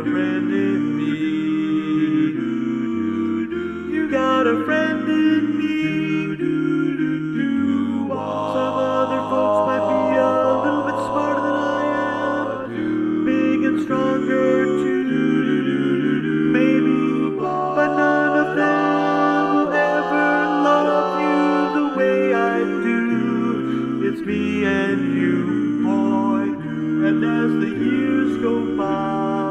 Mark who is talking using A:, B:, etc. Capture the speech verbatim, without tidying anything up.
A: a friend in me. You got a friend in me. Some other folks might be a little bit smarter than I am, big and stronger too, maybe, but none of them will ever love you the way I do. It's me and you, boy, and as the years go by,